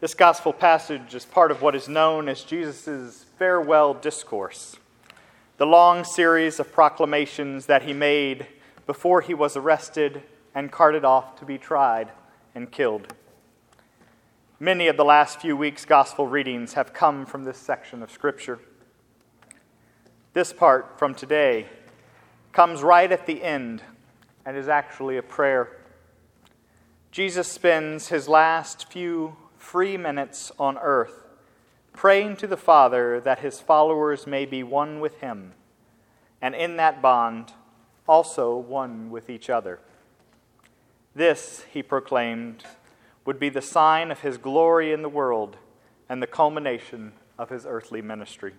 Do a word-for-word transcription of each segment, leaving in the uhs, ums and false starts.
This gospel passage is part of what is known as Jesus' farewell discourse, the long series of proclamations that he made before he was arrested and carted off to be tried and killed. Many of the last few weeks' gospel readings have come from this section of Scripture. This part from today comes right at the end and is actually a prayer. Jesus spends his last few free minutes on earth praying to the Father that his followers may be one with him, and in that bond also one with each other. This, he proclaimed, would be the sign of his glory in the world and the culmination of his earthly ministry.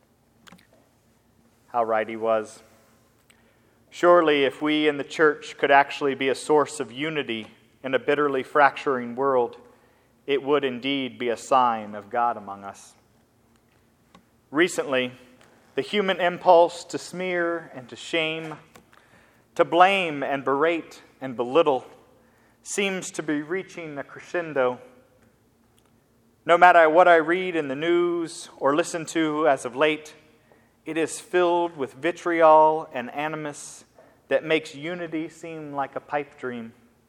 How right he was. Surely if we in the church could actually be a source of unity in a bitterly fracturing world, it would indeed be a sign of God among us. Recently, the human impulse to smear and to shame, to blame and berate and belittle, seems to be reaching a crescendo. No matter what I read in the news or listen to as of late, it is filled with vitriol and animus that makes unity seem like a pipe dream.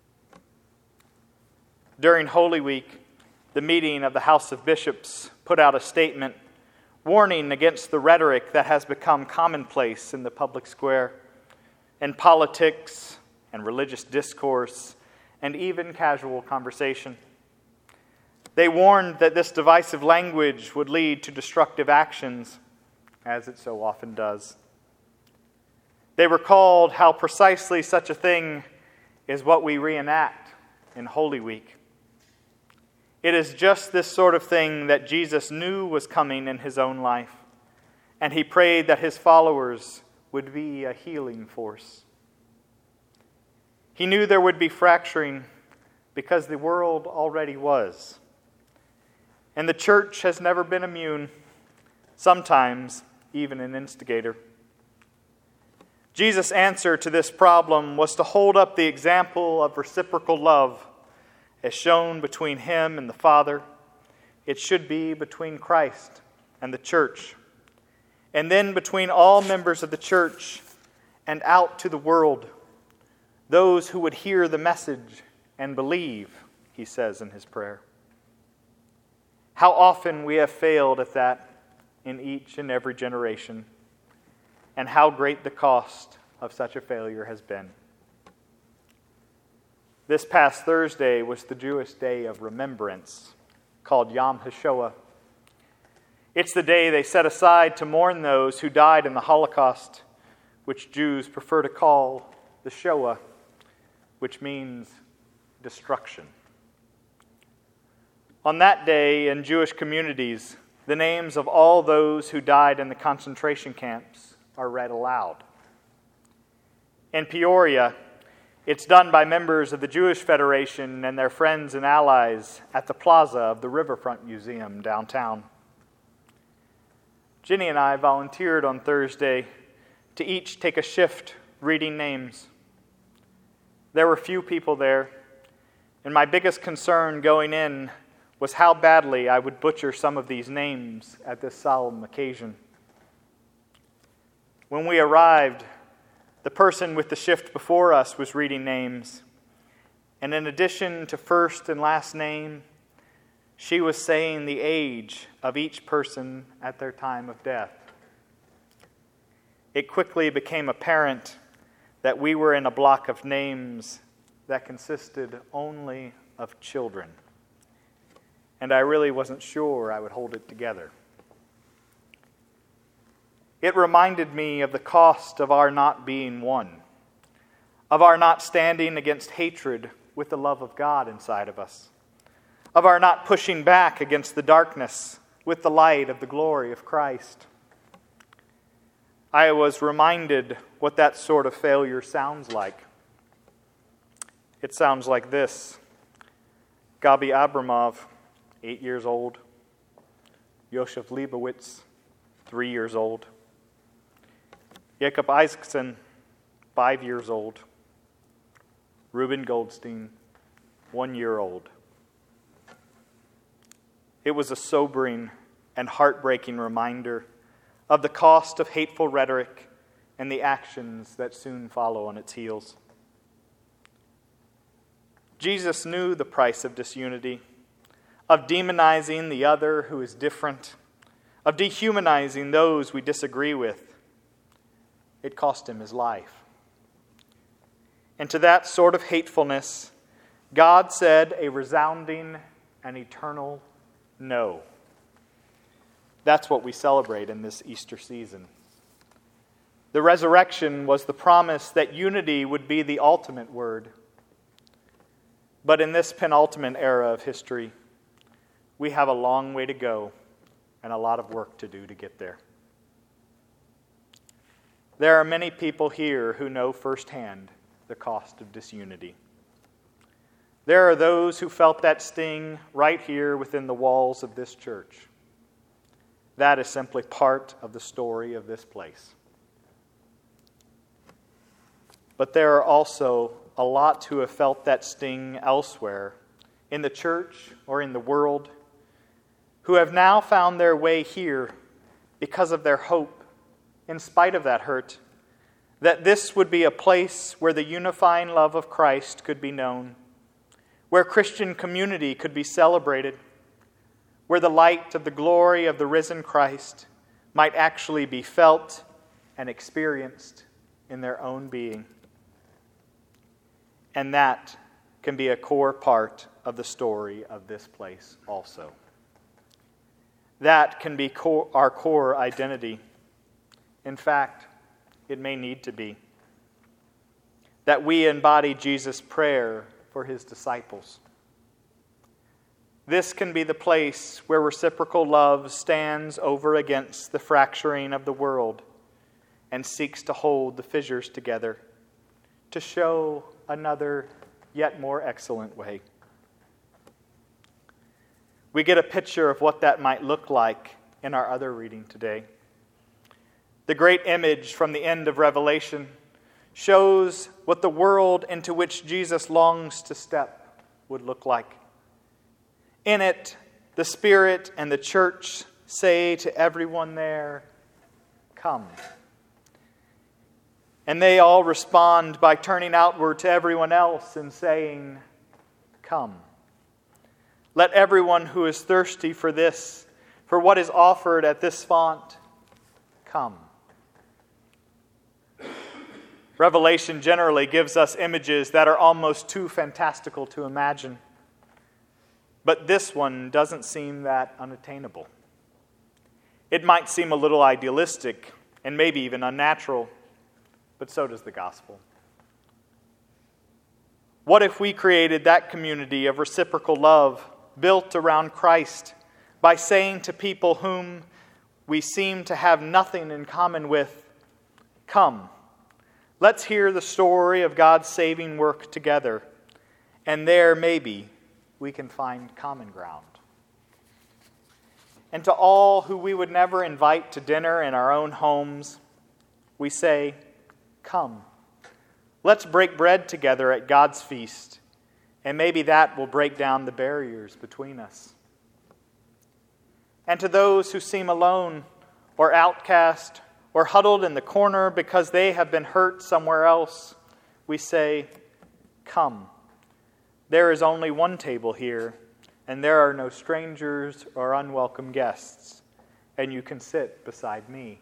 During Holy Week, the meeting of the House of Bishops put out a statement warning against the rhetoric that has become commonplace in the public square, in politics and religious discourse, and even casual conversation. They warned that this divisive language would lead to destructive actions, as it so often does. They recalled how precisely such a thing is what we reenact in Holy Week. It is just this sort of thing that Jesus knew was coming in his own life, and he prayed that his followers would be a healing force. He knew there would be fracturing because the world already was. And the church has never been immune, sometimes even an instigator. Jesus' answer to this problem was to hold up the example of reciprocal love as shown between him and the Father. It should be between Christ and the church, and then between all members of the church and out to the world, those who would hear the message and believe, he says in his prayer. How often we have failed at that in each and every generation, and how great the cost of such a failure has been. This past Thursday was the Jewish Day of Remembrance, called Yom HaShoah. It's the day they set aside to mourn those who died in the Holocaust, which Jews prefer to call the Shoah, which means destruction. On that day in Jewish communities, the names of all those who died in the concentration camps are read aloud. In Peoria, it's done by members of the Jewish Federation and their friends and allies at the plaza of the Riverfront Museum downtown. Ginny and I volunteered on Thursday to each take a shift reading names. There were few people there, and my biggest concern going in was how badly I would butcher some of these names at this solemn occasion. When we arrived, the person with the shift before us was reading names, and in addition to first and last name, she was saying the age of each person at their time of death. It quickly became apparent that we were in a block of names that consisted only of children, and I really wasn't sure I would hold it together. It reminded me of the cost of our not being one, of our not standing against hatred with the love of God inside of us, of our not pushing back against the darkness with the light of the glory of Christ. I was reminded what that sort of failure sounds like. It sounds like this: Gabi Abramov, eight years old; Yosef Leibowitz, three years old; Jacob Isaacson, five years old; Reuben Goldstein, one year old. it was a sobering and heartbreaking reminder of the cost of hateful rhetoric and the actions that soon follow on its heels. Jesus knew the price of disunity, of demonizing the other who is different, of dehumanizing those we disagree with. It cost him his life. And to that sort of hatefulness, God said a resounding and eternal no. That's what we celebrate in this Easter season. The resurrection was the promise that unity would be the ultimate word. But in this penultimate era of history, we have a long way to go and a lot of work to do to get there. There are many people here who know firsthand the cost of disunity. There are those who felt that sting right here within the walls of this church. That is simply part of the story of this place. But there are also a lot who have felt that sting elsewhere, in the church or in the world, who have now found their way here because of their hope, in spite of that hurt, that this would be a place where the unifying love of Christ could be known, where Christian community could be celebrated, where the light of the glory of the risen Christ might actually be felt and experienced in their own being. And that can be a core part of the story of this place also. That can be core, our core identity. In fact, it may need to be. That we embody Jesus' prayer for his disciples. This can be the place where reciprocal love stands over against the fracturing of the world and seeks to hold the fissures together, to show another, yet more excellent way. We get a picture of what that might look like in our other reading today. The great image from the end of Revelation shows what the world into which Jesus longs to step would look like. In it, the Spirit and the church say to everyone there, "Come." And they all respond by turning outward to everyone else and saying, "Come." Let everyone who is thirsty for this, for what is offered at this font, come. Revelation generally gives us images that are almost too fantastical to imagine. But this one doesn't seem that unattainable. It might seem a little idealistic and maybe even unnatural, but so does the gospel. What if we created that community of reciprocal love built around Christ by saying to people whom we seem to have nothing in common with, "Come, let's hear the story of God's saving work together, and there maybe we can find common ground." And to all who we would never invite to dinner in our own homes, we say, "Come, let's break bread together at God's feast, and maybe that will break down the barriers between us." And to those who seem alone or outcast or huddled in the corner because they have been hurt somewhere else, we say, "Come, there is only one table here, and there are no strangers or unwelcome guests, and you can sit beside me."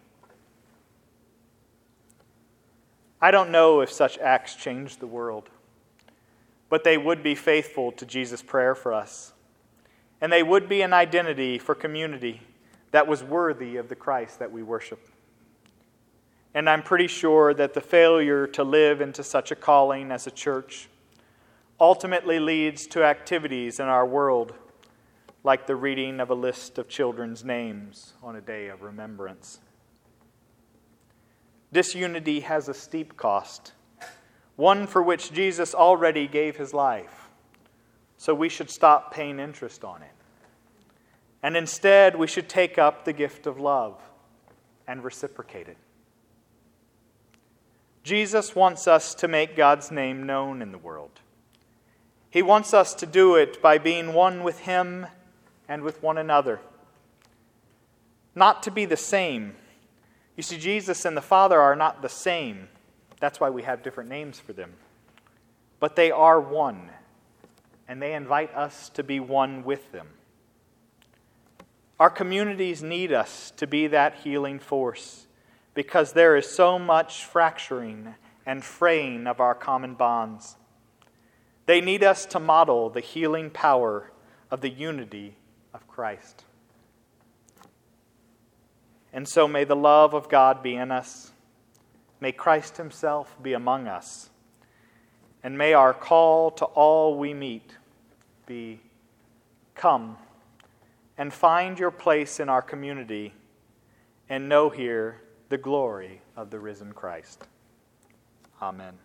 I don't know if such acts change the world, but they would be faithful to Jesus' prayer for us, and they would be an identity for community that was worthy of the Christ that we worship. And I'm pretty sure that the failure to live into such a calling as a church ultimately leads to activities in our world like the reading of a list of children's names on a day of remembrance. Disunity has a steep cost, one for which Jesus already gave his life, so we should stop paying interest on it. And instead, we should take up the gift of love and reciprocate it. Jesus wants us to make God's name known in the world. He wants us to do it by being one with him and with one another. Not to be the same. You see, Jesus and the Father are not the same. That's why we have different names for them. But they are one, and they invite us to be one with them. Our communities need us to be that healing force because there is so much fracturing and fraying of our common bonds. They need us to model the healing power of the unity of Christ. And so may the love of God be in us. May Christ himself be among us. And may our call to all we meet be, come and find your place in our community and know here the glory of the risen Christ. Amen.